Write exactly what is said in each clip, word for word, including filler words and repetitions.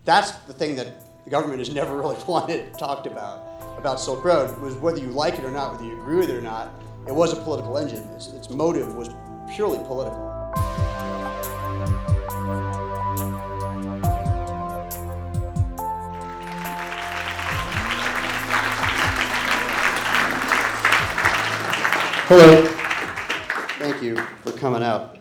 that's the thing that the government has never really wanted talked about, about Silk Road, was whether you like it or not, whether you agree with it or not, it was a political engine. Its, its motive was purely political. Hello. Thank you for coming out.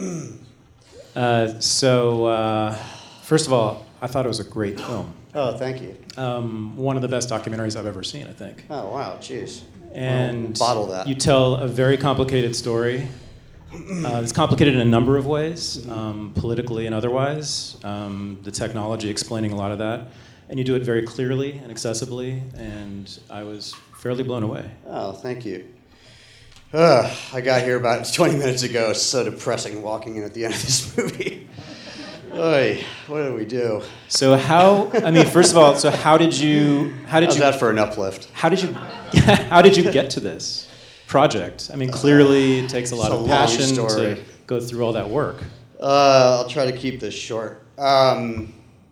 uh, so, uh, first of all, I thought it was a great film. Oh, thank you. Um, one of the best documentaries I've ever seen, I think. Oh, wow, jeez. And well, bottle that. You tell a very complicated story. Uh, it's complicated in a number of ways, um, politically and otherwise. Um, the technology explaining a lot of that. And you do it very clearly and accessibly, and I was fairly blown away. Oh, thank you. Uh, I got here about twenty minutes ago. It's so depressing walking in at the end of this movie. Oy, what did we do? So how, I mean, first of all, so how did you, how did How's you... that for an uplift? How did you, how did you get to this project? I mean, clearly it takes a lot It's a of passion long story. to go through all that work. Uh, I'll try to keep this short. Um,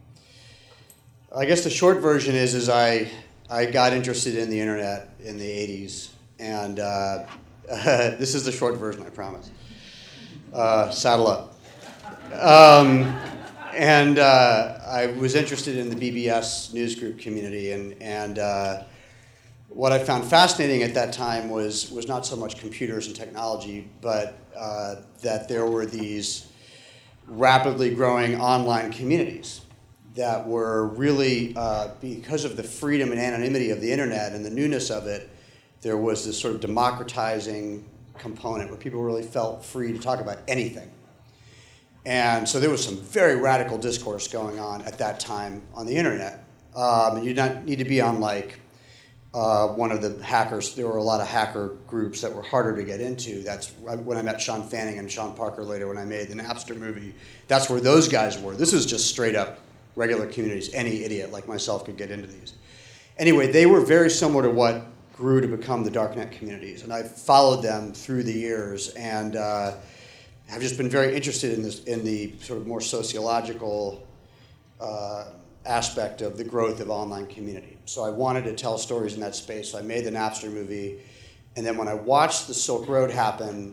I guess the short version is, is I, I got interested in the internet in the eighties, and uh, this is the short version, I promise. Uh, saddle up. Um, and uh, I was interested in the B B S newsgroup community, and, and uh, what I found fascinating at that time was, was not so much computers and technology, but uh, that there were these rapidly growing online communities that were really, uh, because of the freedom and anonymity of the internet and the newness of it, there was this sort of democratizing component where people really felt free to talk about anything. And so there was some very radical discourse going on at that time on the internet. Um, and you don't need to be on like uh, one of the hackers. There were a lot of hacker groups that were harder to get into. That's when I met Sean Fanning and Sean Parker later when I made the Napster movie. That's where those guys were. This is just straight up regular communities. Any idiot like myself could get into these. Anyway, they were very similar to what grew to become the darknet communities, and I followed them through the years, and uh, have just been very interested in this, in the sort of more sociological uh, aspect of the growth of online community. So I wanted to tell stories in that space. So I made the Napster movie, and then when I watched the Silk Road happen,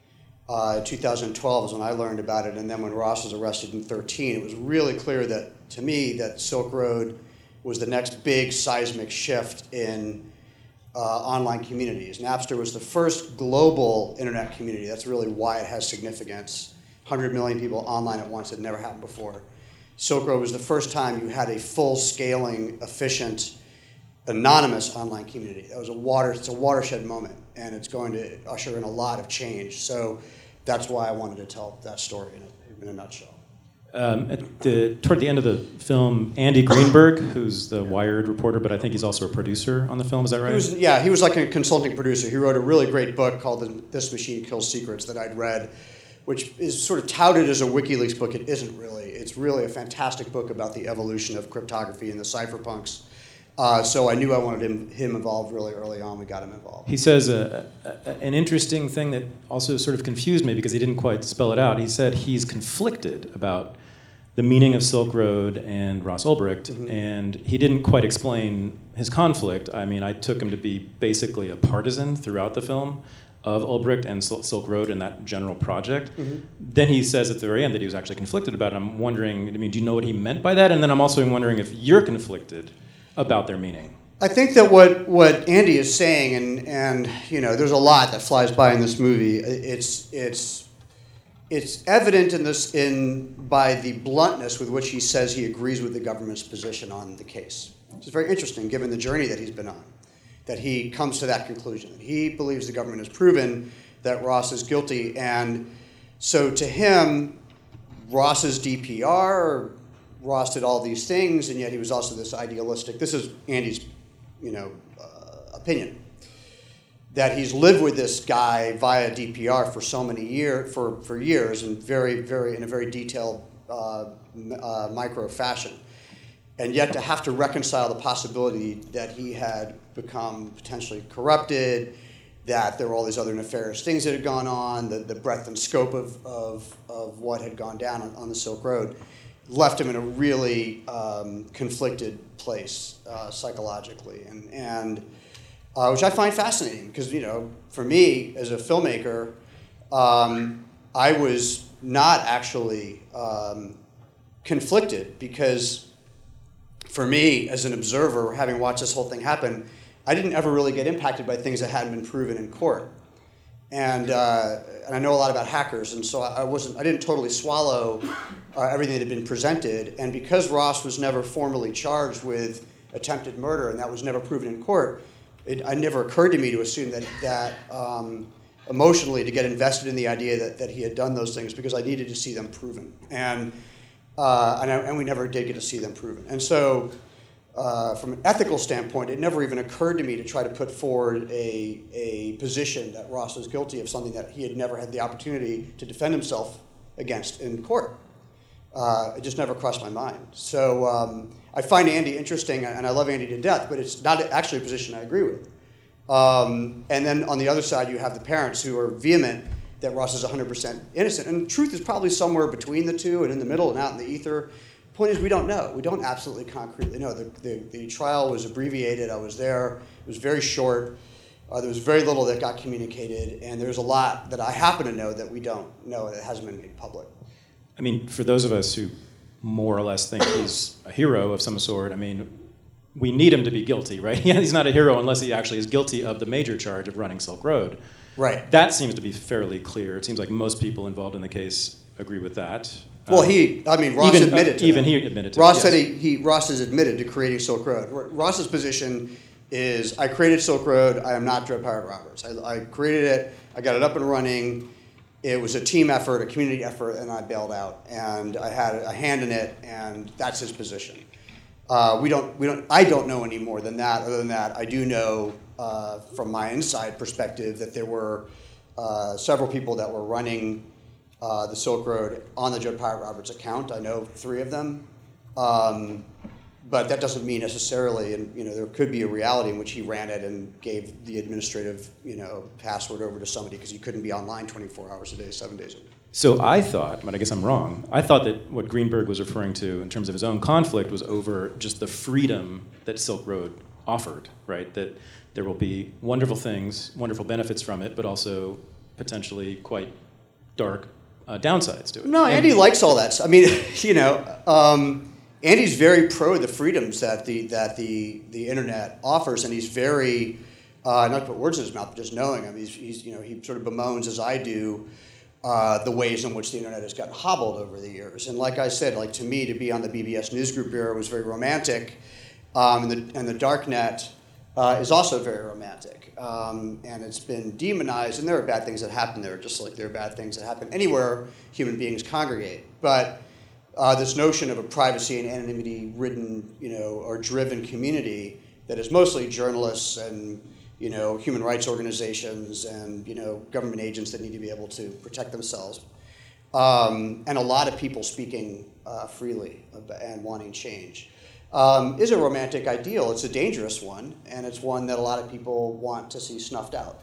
uh, in two thousand twelve is when I learned about it, and then when Ross was arrested in thirteen, it was really clear that to me that Silk Road was the next big seismic shift in Uh, online communities. Napster was the first global internet community. That's really why it has significance. one hundred million people online at once. It never happened before. Silk Road was the first time you had a full-scaling, efficient, anonymous online community. That was a water. It's a watershed moment, and it's going to usher in a lot of change. So that's why I wanted to tell that story in a, in a nutshell. Um, at the, toward the end of the film, Andy Greenberg, who's the Wired reporter, but I think he's also a producer on the film, is that right? He was, yeah, he was like a consulting producer. He wrote a really great book called This Machine Kills Secrets that I'd read, which is sort of touted as a WikiLeaks book. It isn't really. It's really a fantastic book about the evolution of cryptography and the cypherpunks. Uh, so I knew I wanted him, him involved really early on. We got him involved. He says a, a, an interesting thing that also sort of confused me because he didn't quite spell it out. He said he's conflicted about the meaning of Silk Road and Ross Ulbricht, mm-hmm. and he didn't quite explain his conflict. I mean, I took him to be basically a partisan throughout the film of Ulbricht and Silk Road and that general project. Mm-hmm. Then he says at the very end that he was actually conflicted about it. I'm wondering, I mean, do you know what he meant by that? And then I'm also wondering if you're conflicted about their meaning. I think that what, what Andy is saying, and, and you know, there's a lot that flies by in this movie. It's it's it's evident in this in by the bluntness with which he says he agrees with the government's position on the case. It's very interesting, given the journey that he's been on, that he comes to that conclusion. He believes the government has proven that Ross is guilty, and so to him, Ross's D P R, Ross did all these things, and yet he was also this idealistic. This is Andy's, you know, uh, opinion, that he's lived with this guy via D P R for so many years, for, for years, and very, very in a very detailed, uh, uh, micro fashion, and yet to have to reconcile the possibility that he had become potentially corrupted, that there were all these other nefarious things that had gone on, the, the breadth and scope of, of, of what had gone down on, on the Silk Road. left him in a really um, conflicted place uh, psychologically, and and uh, which I find fascinating because, you know, for me as a filmmaker, um, I was not actually um, conflicted because for me as an observer, having watched this whole thing happen, I didn't ever really get impacted by things that hadn't been proven in court. And, uh, and I know a lot about hackers, and so I wasn't, I didn't totally swallow uh, everything that had been presented. And because Ross was never formally charged with attempted murder, and that was never proven in court, it, it never occurred to me to assume that, that um, emotionally to get invested in the idea that, that he had done those things, because I needed to see them proven. And, uh, and, I, and we never did get to see them proven. And so, Uh, from an ethical standpoint, it never even occurred to me to try to put forward a, a position that Ross was guilty of something that he had never had the opportunity to defend himself against in court. Uh, it just never crossed my mind. So um, I find Andy interesting, and I love Andy to death, but it's not actually a position I agree with. Um, and then on the other side, you have the parents who are vehement that Ross is one hundred percent innocent. And the truth is probably somewhere between the two and in the middle and out in the ether. Point is, we don't know. We don't absolutely concretely know. The, the, the trial was abbreviated. I was there. It was very short. Uh, there was very little that got communicated, and there's a lot that I happen to know that we don't know that hasn't been made public. I mean, for those of us who more or less think he's a hero of some sort, I mean, we need him to be guilty, right? Yeah, he's not a hero unless he actually is guilty of the major charge of running Silk Road. Right. That seems to be fairly clear. It seems like most people involved in the case agree with that. Well, he, I mean, Ross even, admitted uh, to Even that. he admitted to Ross it, said yes. he, he, Ross has admitted to creating Silk Road. Ross's position is, I created Silk Road, I am not Dread Pirate Roberts. I, I created it, I got it up and running, it was a team effort, a community effort, and I bailed out. And I had a hand in it, and that's his position. Uh, we don't, we don't, I don't know any more than that. Other than that, I do know uh, from my inside perspective that there were uh, several people that were running Uh, the Silk Road on the Dread Pirate Roberts account. I know three of them, um, but that doesn't mean necessarily. And you know, there could be a reality in which he ran it and gave the administrative, you know, password over to somebody because he couldn't be online twenty-four hours a day, seven days a week. So I thought, but I guess I'm wrong. I thought that what Greenberg was referring to in terms of his own conflict was over just the freedom that Silk Road offered, right? That there will be wonderful things, wonderful benefits from it, but also potentially quite dark Uh, downsides to it. No, Andy and, likes all that. I mean, you know, um, Andy's very pro the freedoms that the that the the internet offers, and he's very uh, not to put words in his mouth, but just knowing him, he's, he's you know he sort of bemoans as I do uh, the ways in which the internet has gotten hobbled over the years. And like I said, like to me, to be on the B B S Newsgroup era was very romantic, um, and the and the dark net uh, is also very romantic. Um, and it's been demonized, and there are bad things that happen there, just like there are bad things that happen anywhere human beings congregate. But uh, this notion of a privacy and anonymity-ridden, you know, or driven community that is mostly journalists and, you know, human rights organizations and, you know, government agents that need to be able to protect themselves, um, and a lot of people speaking uh, freely and wanting change. Um, is a romantic ideal. It's a dangerous one, and it's one that a lot of people want to see snuffed out.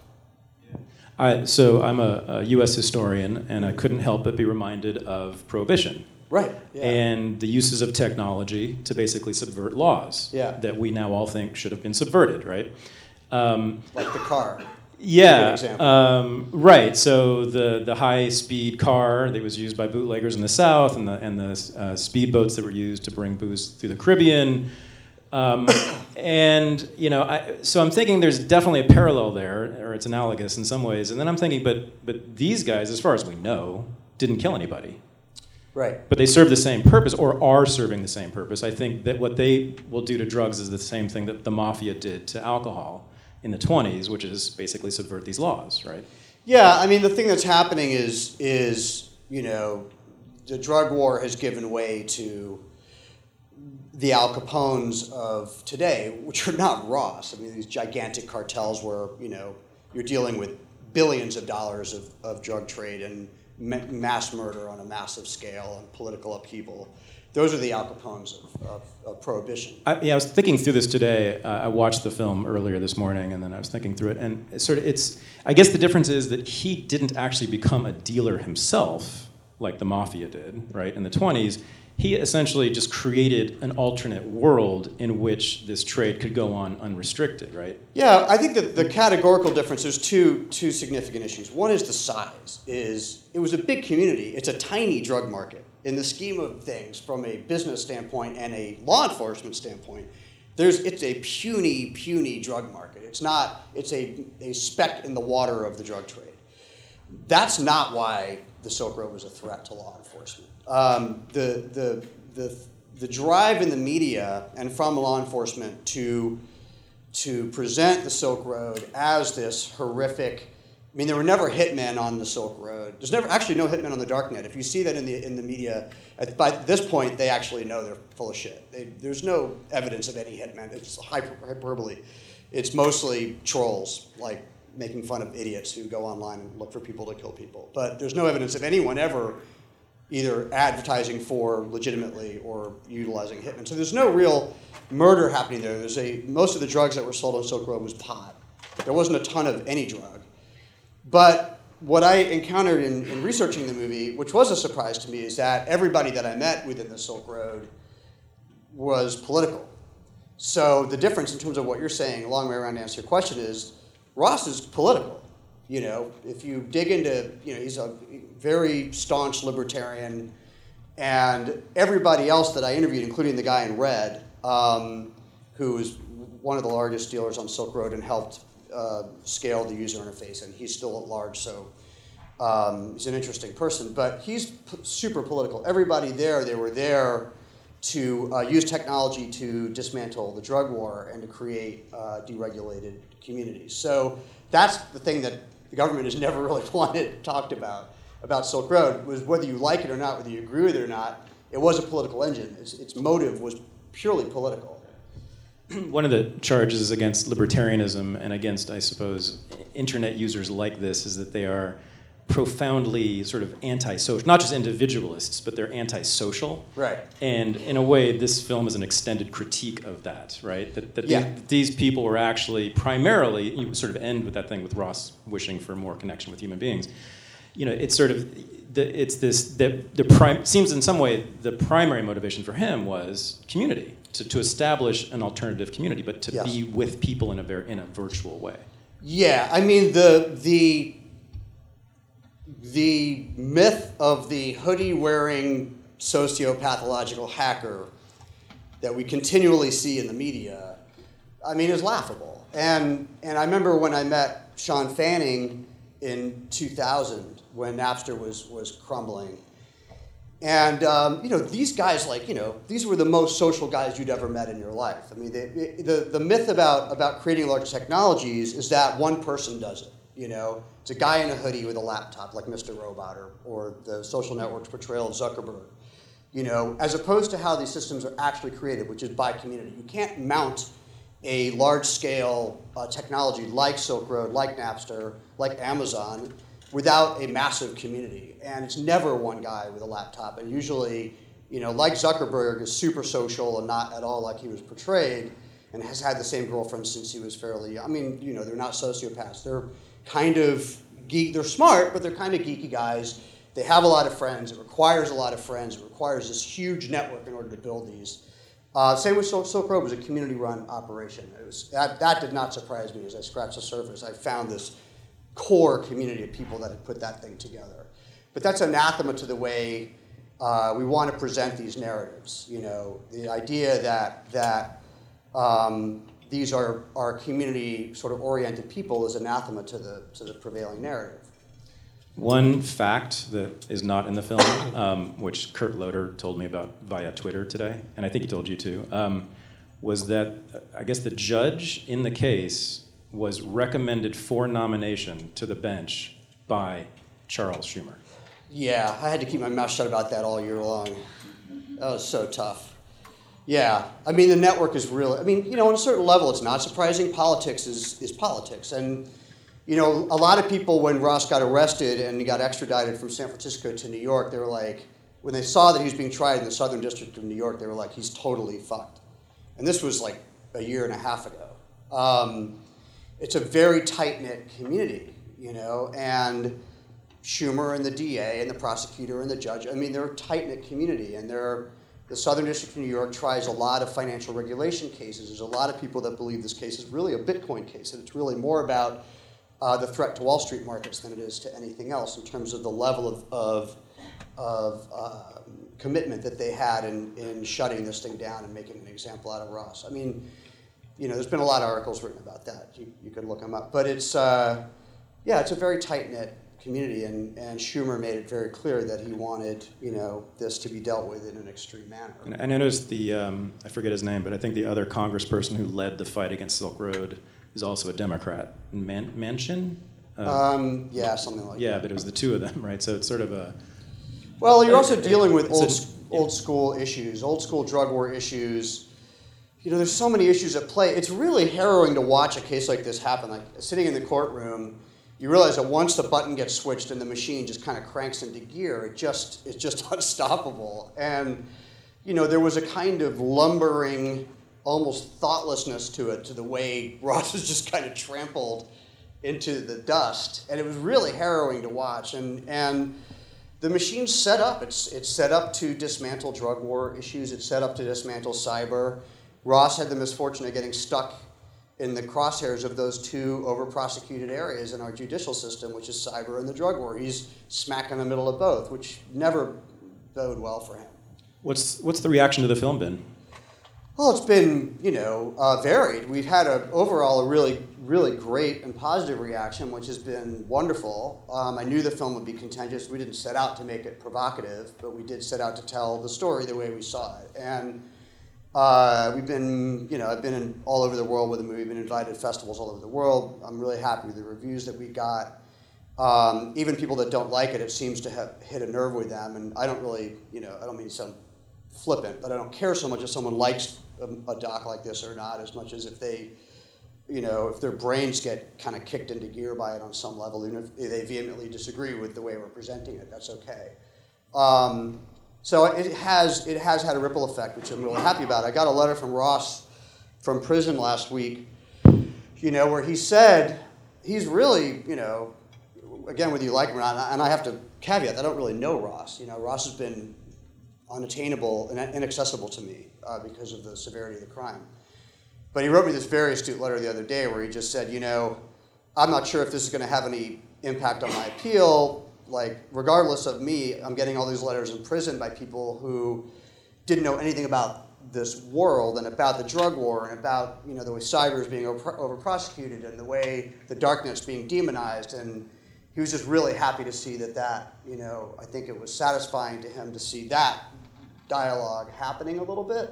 I, so I'm a, a U S historian, and I couldn't help but be reminded of Prohibition. Right. Yeah. And the uses of technology to basically subvert laws yeah. that we now all think should have been subverted, right? Um, like the car. Yeah, um, right. So the, the high-speed car that was used by bootleggers in the South, and the and the uh, speedboats that were used to bring booze through the Caribbean, um, and you know, I, so I'm thinking there's definitely a parallel there, or it's analogous in some ways. And then I'm thinking, but but these guys, as far as we know, didn't kill anybody. Right. But they serve the same purpose, or are serving the same purpose. I think that what they will do to drugs is the same thing that the mafia did to alcohol in the twenties, which is basically subvert these laws, right? Yeah, I mean, the thing that's happening is, is you know, the drug war has given way to the Al Capones of today, which are not Ross. I mean, these gigantic cartels where, you know, you're dealing with billions of dollars of, of drug trade and ma- mass murder on a massive scale and political upheaval. Those are the Al Capones of, of, of Prohibition. I, yeah, I was thinking through this today. Uh, I watched the film earlier this morning, and then I was thinking through it. And it's sort of, it's. I guess the difference is that he didn't actually become a dealer himself. like the mafia did, right, in the twenties, he essentially just created an alternate world in which this trade could go on unrestricted, right? Yeah, I think that the categorical difference, there's two two significant issues. One is the size. Is it was a big community. It's a tiny drug market. In the scheme of things, from a business standpoint and a law enforcement standpoint, there's it's a puny, puny drug market. It's not, it's a, a speck in the water of the drug trade. That's not why the Silk Road was a threat to law enforcement. Um, the, the, the, the drive in the media and from law enforcement to, to present the Silk Road as this horrific, I mean, there were never hitmen on the Silk Road. There's never actually no hitmen on the darknet. If you see that in the in the media, at, by this point, they actually know they're full of shit. They, there's no evidence of any hitmen. It's hyper, hyperbole. It's mostly trolls, like making fun of idiots who go online and look for people to kill people. But there's no evidence of anyone ever either advertising for legitimately or utilizing hitmen. So there's no real murder happening there. There's a most of the drugs that were sold on Silk Road was pot. There wasn't a ton of any drug. But what I encountered in, in researching the movie, which was a surprise to me, is that everybody that I met within the Silk Road was political. So the difference in terms of what you're saying, a long way around to answer your question, is Ross is political. You know, if you dig into, you know, he's a very staunch libertarian, and everybody else that I interviewed, including the guy in red, um, who was one of the largest dealers on Silk Road and helped Uh, scale the user interface, and he's still at large, so um, he's an interesting person. But he's p- super political. Everybody there, they were there to uh, use technology to dismantle the drug war and to create uh, deregulated communities. So that's the thing that the government has never really wanted talked about about Silk Road, was whether you like it or not, whether you agree with it or not. It was a political engine. Its, its motive was purely political. One of the charges against libertarianism and against, I suppose, internet users like this is that they are profoundly sort of antisocial, not just individualists, but they're antisocial. Right. And in a way, this film is an extended critique of that, right? That, that yeah. these, these people were actually primarily, you sort of end with that thing with Ross wishing for more connection with human beings. You know, it's sort of, the, it's this, the, the prime, seems in some way the primary motivation for him was community. To, to establish an alternative community, but to yes. be with people in a very in a virtual way. Yeah, I mean the the the myth of the hoodie-wearing sociopathological hacker that we continually see in the media, I mean, is laughable. And and I remember when I met Sean Fanning in two thousand when Napster was was crumbling. And, um, you know, these guys, like, you know, these were the most social guys you'd ever met in your life. I mean, they, the, the myth about, about creating large technologies is that one person does it, you know. It's a guy in a hoodie with a laptop, like Mister Robot or, or the social network's portrayal of Zuckerberg, you know, as opposed to how these systems are actually created, which is by community. You can't mount a large-scale uh, technology like Silk Road, like Napster, like Amazon, without a massive community. And it's never one guy with a laptop. And usually, you know, like Zuckerberg is super social and not at all like he was portrayed, and has had the same girlfriend since he was fairly young. I mean, you know, they're not sociopaths. They're kind of geek. They're smart, but they're kind of geeky guys. They have a lot of friends. It requires a lot of friends. It requires this huge network in order to build these. Uh, same with Silk, Silk Road was a community-run operation. It was that, that did not surprise me as I scratched the surface. I found this core community of people that had put that thing together. But that's anathema to the way uh, we want to present these narratives. You know, the idea that that um, these are, are community sort of oriented people is anathema to the to the prevailing narrative. One fact that is not in the film, um, which Kurt Loder told me about via Twitter today, and I think he told you too, um, was that uh, I guess the judge in the case was recommended for nomination to the bench by Charles Schumer. Yeah, I had to keep my mouth shut about that all year long. That was so tough. Yeah, I mean, the network is really, I mean, you know, on a certain level, it's not surprising. Politics is, is politics. And, you know, a lot of people, when Ross got arrested and he got extradited from San Francisco to New York, they were like, when they saw that he was being tried in the Southern District of New York, they were like, he's totally fucked. And this was like a year and a half ago. Um, It's a very tight-knit community, you know, and Schumer and the D A and the prosecutor and the judge, I mean, they're a tight-knit community, and they're, the Southern District of New York tries a lot of financial regulation cases. There's a lot of people that believe this case is really a Bitcoin case, and it's really more about uh, the threat to Wall Street markets than it is to anything else in terms of the level of, of, of uh, commitment that they had in, in shutting this thing down and making an example out of Ross. I mean, you know, there's been a lot of articles written about that. You, you could look them up. But it's, uh, yeah, it's a very tight-knit community, and, and Schumer made it very clear that he wanted, you know, this to be dealt with in an extreme manner. And I noticed the, um, I forget his name, but I think the other congressperson who led the fight against Silk Road is also a Democrat. Man- Manchin? Uh, Um, yeah, something like yeah, that. but it was the two of them, right? So it's sort of a... Well, you're also dealing with It's old, a- old school issues, old school drug war issues. You know, there's so many issues at play. It's really harrowing to watch a case like this happen. Like, sitting in the courtroom, you realize that once the button gets switched and the machine just kind of cranks into gear, it just it's just unstoppable. And, you know, there was a kind of lumbering, almost thoughtlessness to it, to the way Ross was just kind of trampled into the dust. And it was really harrowing to watch. And and the machine's set up. It's it's set up to dismantle drug war issues. It's set up to dismantle cyber. Ross had the misfortune of getting stuck in the crosshairs of those two over-prosecuted areas in our judicial system, which is cyber and the drug war. He's smack in the middle of both, which never bode well for him. What's what's the reaction to the film been? Well, it's been, you know, uh, varied. We've had a, overall a really, really great and positive reaction, which has been wonderful. Um, I knew the film would be contentious. We didn't set out to make it provocative, but we did set out to tell the story the way we saw it. And uh, we've been, you know, I've been in all over the world with the movie. We've been invited to festivals all over the world. I'm really happy with the reviews that we got. Um, even people that don't like it, it seems to have hit a nerve with them. And I don't really, you know, I don't mean to sound flippant, but I don't care so much if someone likes a, a doc like this or not, as much as if they, you know, if their brains get kind of kicked into gear by it on some level, even if they vehemently disagree with the way we're presenting it, that's okay. Um, so it has it has had a ripple effect, which I'm really happy about. I got a letter from Ross from prison last week, you know, where he said he's really, you know, again, whether you like him or not, and I have to caveat, I don't really know Ross. You know, Ross has been unattainable and inaccessible to me uh, because of the severity of the crime. But he wrote me this very astute letter the other day where he just said, you know, I'm not sure if this is going to have any impact on my appeal. Like, regardless of me, I'm getting all these letters in prison by people who didn't know anything about this world and about the drug war and about, you know, the way cyber is being over, over prosecuted and the way the darknet's being demonized. And he was just really happy to see that that, you know, I think it was satisfying to him to see that dialogue happening a little bit.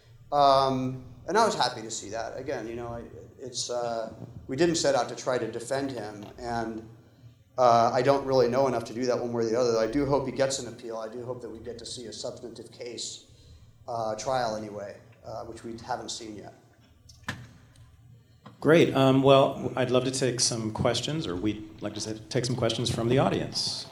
Um, and I was happy to see that. Again, you know, it's uh, we didn't set out to try to defend him, and uh, I don't really know enough to do that one way or the other. I do hope he gets an appeal. I do hope that we get to see a substantive case uh, trial anyway, uh, which we haven't seen yet. Great. Um, well, I'd love to take some questions, or we'd like to take some questions from the audience.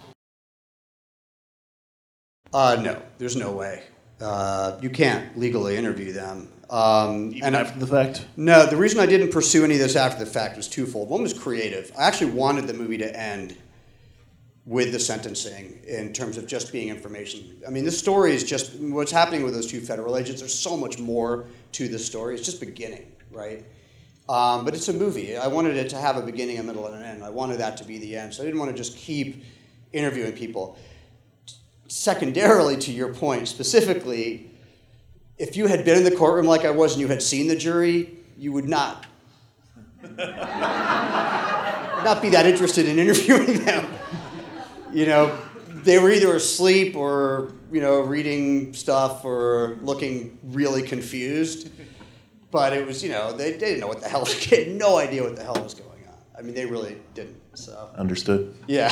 Uh, no, there's no way. Uh, you can't legally interview them. Um, Even and after the fact? No, the reason I didn't pursue any of this after the fact was twofold. One was creative. I actually wanted the movie to end with the sentencing in terms of just being information. I mean, this story is just, what's happening with those two federal agents, there's so much more to the story. It's just beginning, right? Um, but it's a movie. I wanted it to have a beginning, a middle, and an end. I wanted that to be the end. So I didn't want to just keep interviewing people. Secondarily, to your point, specifically, if you had been in the courtroom like I was and you had seen the jury, you would not, not be that interested in interviewing them. You know, they were either asleep or, you know, reading stuff or looking really confused. But it was, you know, they, they didn't know what the hell, they had no idea what the hell was going on. I mean, they really didn't, so. Understood. Yeah.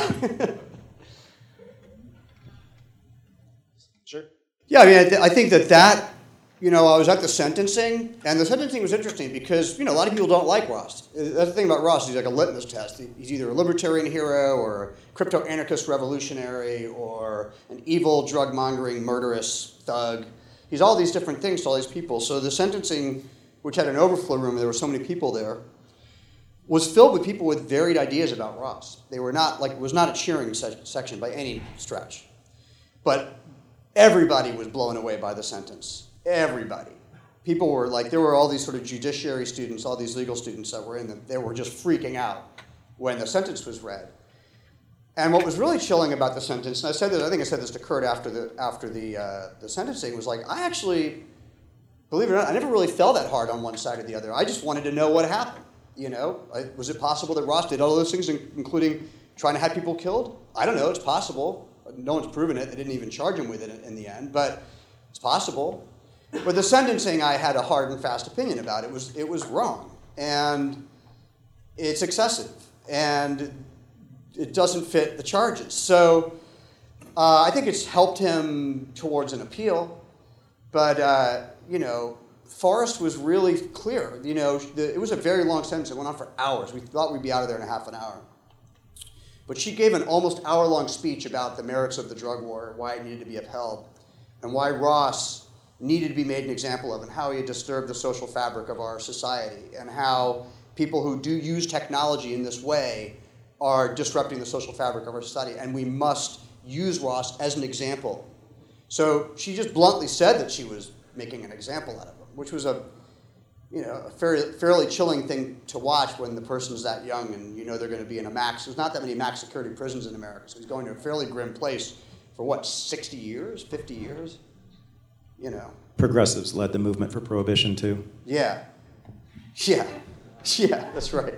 Sure. Yeah, I mean, I, th- I think that that, you know, I was at the sentencing, and the sentencing was interesting because, you know, a lot of people don't like Ross. That's the thing about Ross. He's like a litmus test. He's either a libertarian hero or a crypto-anarchist revolutionary or an evil, drug-mongering, murderous thug. He's all these different things to all these people. So the sentencing, which had an overflow room, there were so many people there, was filled with people with varied ideas about Ross. They were not, like, it was not a cheering se- section by any stretch. But everybody was blown away by the sentence. Everybody. People were like, there were all these sort of judiciary students, all these legal students that were in them. They were just freaking out when the sentence was read. And what was really chilling about the sentence, and I said this, I think I said this to Kurt after the after the uh, the sentencing, was like, I actually, believe it or not, I never really fell that hard on one side or the other. I just wanted to know what happened. You know, I, was it possible that Ross did all those things, including trying to have people killed? I don't know. It's possible. No one's proven it. They didn't even charge him with it in the end, but it's possible. But the sentencing, I had a hard and fast opinion about. It was it was wrong, and it's excessive, and it doesn't fit the charges. So uh, I think it's helped him towards an appeal, but uh, you know, Forrest was really clear. You know, the, it was a very long sentence. It went on for hours. We thought we'd be out of there in a half an hour. But she gave an almost hour-long speech about the merits of the drug war, why it needed to be upheld, and why Ross needed to be made an example of, and how he had disturbed the social fabric of our society, and how people who do use technology in this way are disrupting the social fabric of our society, and we must use Ross as an example. So she just bluntly said that she was making an example out of him, which was a, you know, a fairly, fairly chilling thing to watch when the person's that young and you know they're going to be in a max. There's not that many max security prisons in America, so he's going to a fairly grim place for what, sixty years, fifty years? You know. Progressives led the movement for prohibition too. Yeah. Yeah. Yeah, that's right.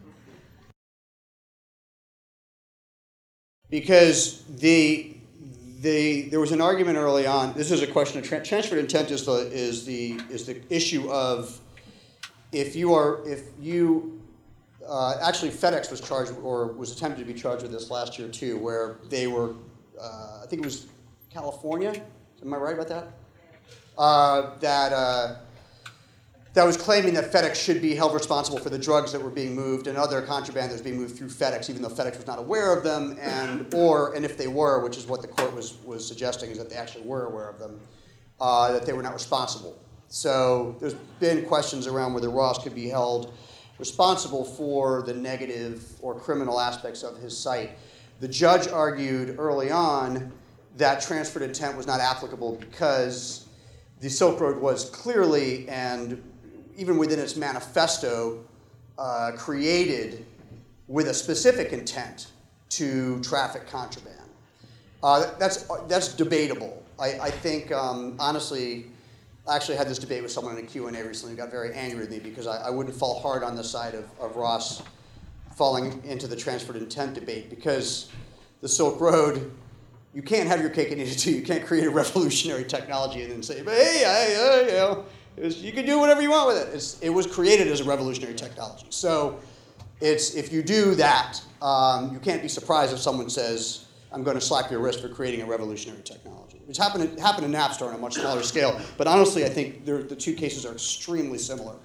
Because the the there was an argument early on. This is a question of tra- transferred intent is the is the is the issue of if you are if you uh, actually FedEx was charged or was attempted to be charged with this last year too, where they were uh, I think it was California. Am I right about that? Uh, that. Uh, that was claiming that FedEx should be held responsible for the drugs that were being moved and other contraband that was being moved through FedEx, even though FedEx was not aware of them, and or and if they were, which is what the court was was suggesting, is that they actually were aware of them, uh, that they were not responsible. So there's been questions around whether Ross could be held responsible for the negative or criminal aspects of his site. The judge argued early on that transferred intent was not applicable because the Silk Road was clearly and even within its manifesto, uh, created with a specific intent to traffic contraband. Uh, that's that's debatable. I, I think, um, honestly, I actually had this debate with someone in a Q and A recently who got very angry with me because I, I wouldn't fall hard on the side of, of Ross falling into the transferred intent debate because the Silk Road, you can't have your cake and eat it too. You can't create a revolutionary technology and then say, but hey, I, uh, you know, It was, you can do whatever you want with it. It's, it was created as a revolutionary technology. So it's if you do that, um, you can't be surprised if someone says, I'm going to slap your wrist for creating a revolutionary technology. It's happened, it happened in Napster on a much smaller scale. But honestly, I think the two cases are extremely similar.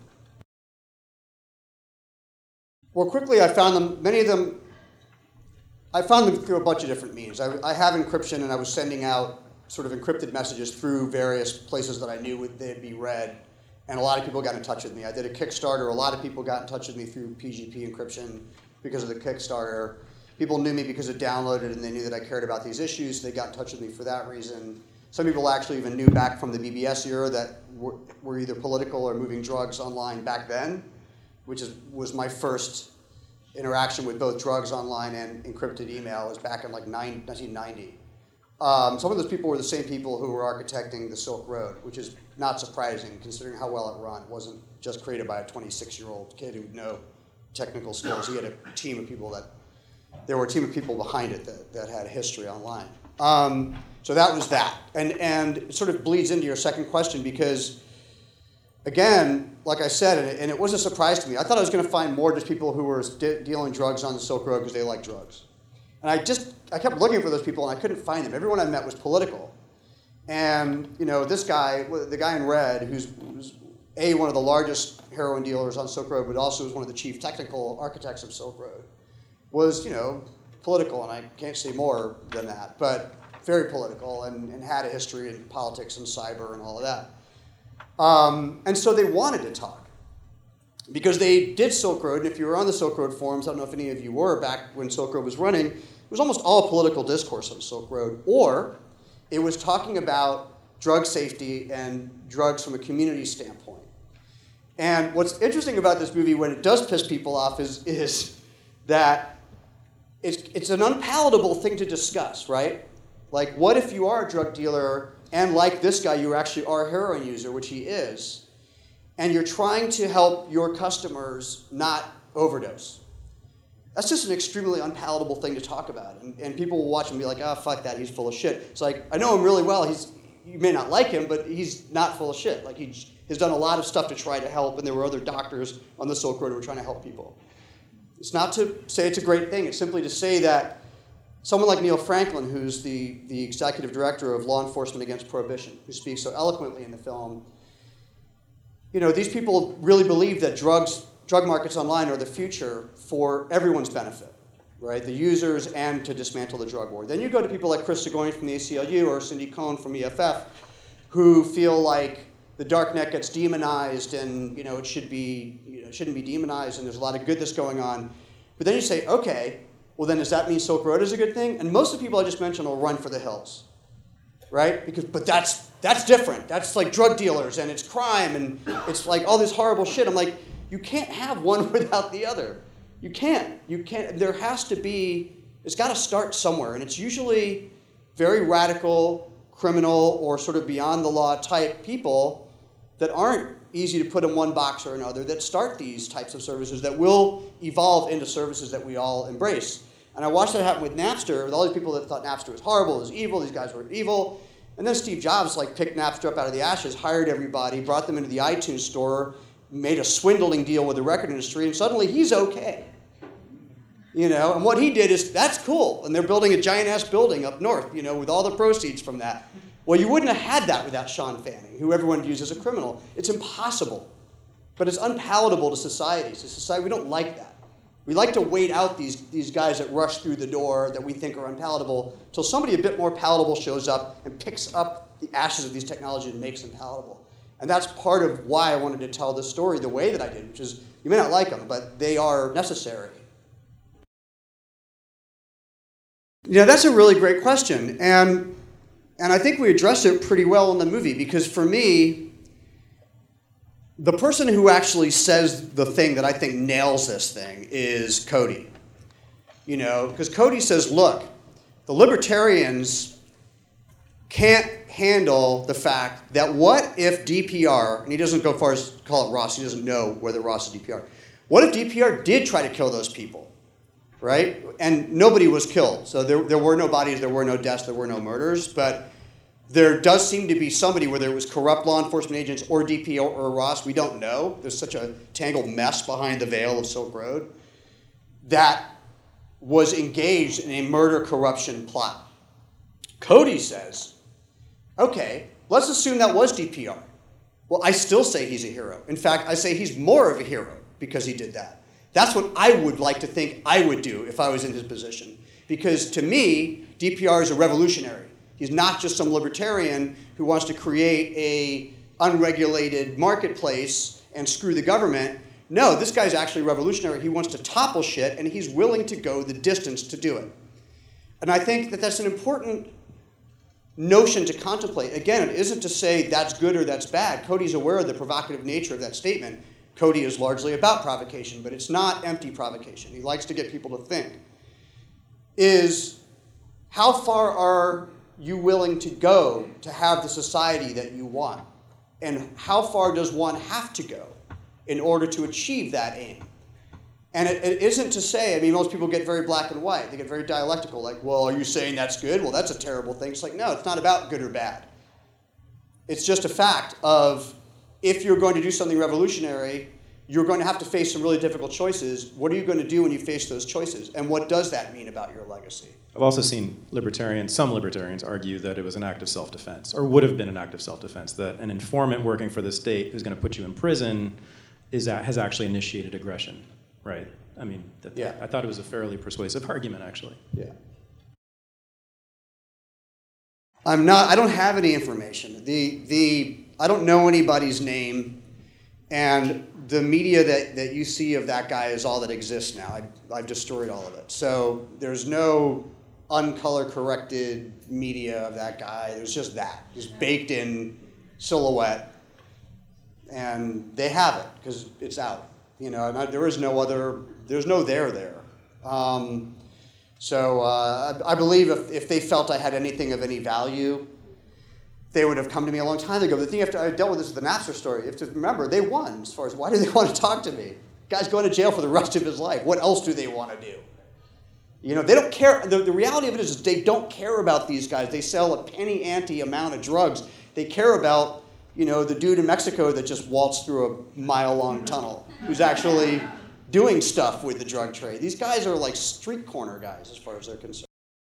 Well, quickly, I found them, many of them, I found them through a bunch of different means. I, I have encryption, and I was sending out sort of encrypted messages through various places that I knew would, they'd be read, and a lot of people got in touch with me. I did a Kickstarter. A lot of people got in touch with me through P G P encryption because of the Kickstarter. People knew me because it downloaded, and they knew that I cared about these issues. They got in touch with me for that reason. Some people actually even knew back from the B B S era that were, were either political or moving drugs online back then, which is, was my first interaction with both drugs online and encrypted email. It was back in like nineteen ninety. Um, some of those people were the same people who were architecting the Silk Road, which is not surprising considering how well it ran. It wasn't just created by a twenty-six-year-old kid who had no technical skills. He had a team of people that, there were a team of people behind it that, that had history online. Um, so that was that. And, and it sort of bleeds into your second question because, again, like I said, and it, and it was a surprise to me, I thought I was going to find more just people who were de- dealing drugs on the Silk Road because they like drugs. And I just, I kept looking for those people and I couldn't find them. Everyone I met was political. And, you know, this guy, the guy in red, who's, who's A, one of the largest heroin dealers on Silk Road, but also was one of the chief technical architects of Silk Road, was, you know, political, and I can't say more than that, but very political and, and had a history in politics and cyber and all of that. Um, and so they wanted to talk. because they did Silk Road, and if you were on the Silk Road forums, I don't know if any of you were back when Silk Road was running, it was almost all political discourse on Silk Road, or it was talking about drug safety and drugs from a community standpoint. And what's interesting about this movie when it does piss people off is, is that it's, it's an unpalatable thing to discuss, right? Like, what if you are a drug dealer and like this guy, you actually are a heroin user, which he is, and you're trying to help your customers not overdose? That's just an extremely unpalatable thing to talk about. And, and people will watch and be like, oh, fuck that, he's full of shit. It's like, I know him really well. He's, you may not like him, but he's not full of shit. Like, he has done a lot of stuff to try to help, and there were other doctors on the Silk Road who were trying to help people. It's not to say it's a great thing. It's simply to say that someone like Neil Franklin, who's the, the executive director of Law Enforcement Against Prohibition, who speaks so eloquently in the film, you know, these people really believe that drugs, drug markets online are the future for everyone's benefit, right? The users and to dismantle the drug war. Then you go to people like Chris Segoin from the A C L U or Cindy Cohn from E F F, who feel like the darknet gets demonized and, you know, it should be, you know, shouldn't be demonized and there's a lot of good that's going on. But then you say, okay, well then does that mean Silk Road is a good thing? And most of the people I just mentioned will run for the hills, right? Because, but that's that's different. That's like drug dealers and it's crime and it's like all this horrible shit. I'm like, you can't have one without the other. You can't. You can't. There has to be, it's got to start somewhere. And it's usually very radical, criminal, or sort of beyond the law type people that aren't easy to put in one box or another that start these types of services that will evolve into services that we all embrace. And I watched that happen with Napster, with all these people that thought Napster was horrible, it was evil, these guys were evil. And then Steve Jobs like picked Napster up out of the ashes, hired everybody, brought them into the iTunes store, made a swindling deal with the record industry, and suddenly he's okay. You know, and what he did is, that's cool. And they're building a giant-ass building up north, you know, with all the proceeds from that. Well, you wouldn't have had that without Sean Fanning, who everyone views as a criminal. It's impossible. But it's unpalatable to society. To society, we don't like that. We like to wait out these, these guys that rush through the door that we think are unpalatable until somebody a bit more palatable shows up and picks up the ashes of these technologies and makes them palatable. And that's part of why I wanted to tell this story the way that I did, which is, you may not like them, but they are necessary. Yeah, that's a really great question. And, and I think we addressed it pretty well in the movie, because for me, the person who actually says the thing that I think nails this thing is Cody. You know, because Cody says, look, the libertarians can't handle the fact that what if D P R, and he doesn't go far as to call it Ross, he doesn't know whether Ross is D P R. What if D P R did try to kill those people, right? And nobody was killed. So there, there were no bodies, there were no deaths, there were no murders, but there does seem to be somebody, whether it was corrupt law enforcement agents or D P R or Ross, we don't know. There's such a tangled mess behind the veil of Silk Road, that was engaged in a murder corruption plot. Cody says, okay, let's assume that was D P R. Well, I still say he's a hero. In fact, I say he's more of a hero because he did that. That's what I would like to think I would do if I was in his position. Because to me, D P R is a revolutionary. He's not just some libertarian who wants to create a unregulated marketplace and screw the government. No, this guy's actually revolutionary. He wants to topple shit, and he's willing to go the distance to do it. And I think that that's an important notion to contemplate. Again, it isn't to say that's good or that's bad. Cody's aware of the provocative nature of that statement. Cody is largely about provocation, but it's not empty provocation. He likes to get people to think. Is how far are you willing to go to have the society that you want? And how far does one have to go in order to achieve that aim? And it, it isn't to say, I mean, most people get very black and white. They get very dialectical, like, well, are you saying that's good? Well, that's a terrible thing. It's like, no, it's not about good or bad. It's just a fact of, if you're going to do something revolutionary, you're going to have to face some really difficult choices. What are you going to do when you face those choices? And what does that mean about your legacy? I've also seen libertarians, some libertarians, argue that it was an act of self-defense, or would have been an act of self-defense, that an informant working for the state who's going to put you in prison is that, has actually initiated aggression, right? I mean, that, yeah. I thought it was a fairly persuasive argument, actually. Yeah. I'm not, I don't have any information. The, the, I don't know anybody's name And the media that, that you see of that guy is all that exists now. I, I've destroyed all of it. So there's no uncolor corrected media of that guy. There's just that, just baked in silhouette. And they have it because it's out. You know, and I, there is no other, there's no there there. Um, so uh, I, I believe if, if they felt I had anything of any value, they would have come to me a long time ago. The thing after I dealt with this with the Napster story, you have to remember, they won as far as why do they want to talk to me? Guy's going to jail for the rest of his life. What else do they want to do? You know, they don't care. The, the reality of it is they don't care about these guys. They sell a penny ante amount of drugs. They care about, you know, the dude in Mexico that just waltzed through a mile-long tunnel who's actually doing stuff with the drug trade. These guys are like street corner guys as far as they're concerned.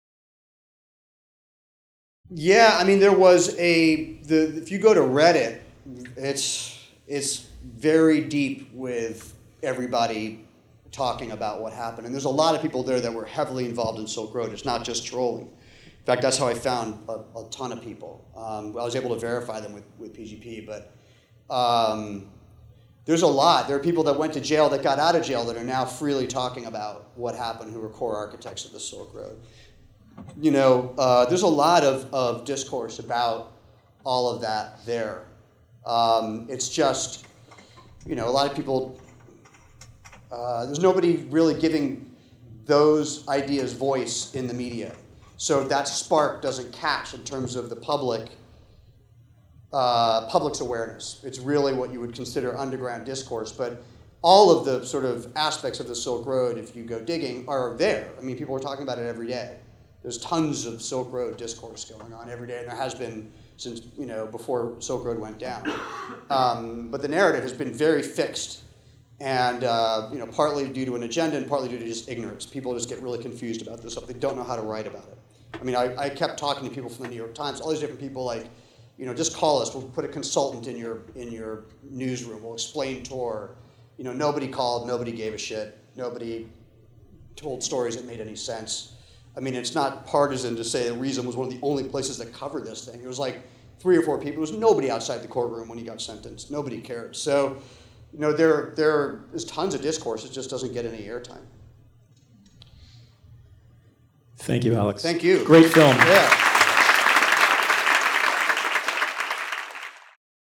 Yeah, I mean, there was a, the if you go to Reddit, it's it's very deep with everybody talking about what happened. And there's a lot of people there that were heavily involved in Silk Road. It's not just trolling. In fact, that's how I found a, a ton of people. Um, I was able to verify them with, with P G P, but um, there's a lot. There are people that went to jail that got out of jail that are now freely talking about what happened, who were core architects of the Silk Road. You know, uh, there's a lot of, of discourse about all of that there. Um, it's just, you know, a lot of people, uh, there's nobody really giving those ideas voice in the media. So that spark doesn't catch in terms of the public, uh, public's awareness. It's really what you would consider underground discourse. But all of the sort of aspects of the Silk Road, if you go digging, are there. I mean, people are talking about it every day. There's tons of Silk Road discourse going on every day, and there has been since, you know, before Silk Road went down. Um, but the narrative has been very fixed, and uh, you know, partly due to an agenda and partly due to just ignorance. People just get really confused about this stuff. They don't know how to write about it. I mean, I, I kept talking to people from the New York Times, all these different people, like, you know, just call us. We'll put a consultant in your in your newsroom. We'll explain Tor. You know, nobody called. Nobody gave a shit. Nobody told stories that made any sense. I mean, it's not partisan to say that Reason was one of the only places that covered this thing. It was like three or four people. There was nobody outside the courtroom when he got sentenced. Nobody cared. So, you know, there there is tons of discourse. It just doesn't get any airtime. Thank you, Alex. Thank you. Great film. Yeah.